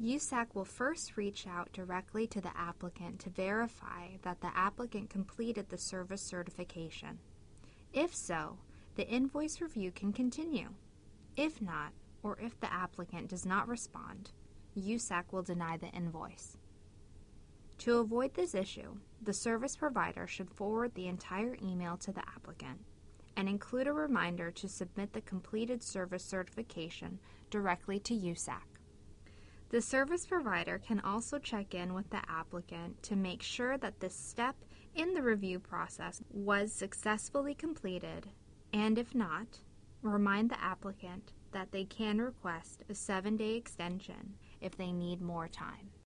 USAC will first reach out directly to the applicant to verify that the applicant completed the service certification. If so, the invoice review can continue. If not, or if the applicant does not respond, USAC will deny the invoice. To avoid this issue, the service provider should forward the entire email to the applicant and include a reminder to submit the completed service certification directly to USAC. The service provider can also check in with the applicant to make sure that this step in the review process was successfully completed, and if not, remind the applicant that they can request a 7-day extension if they need more time.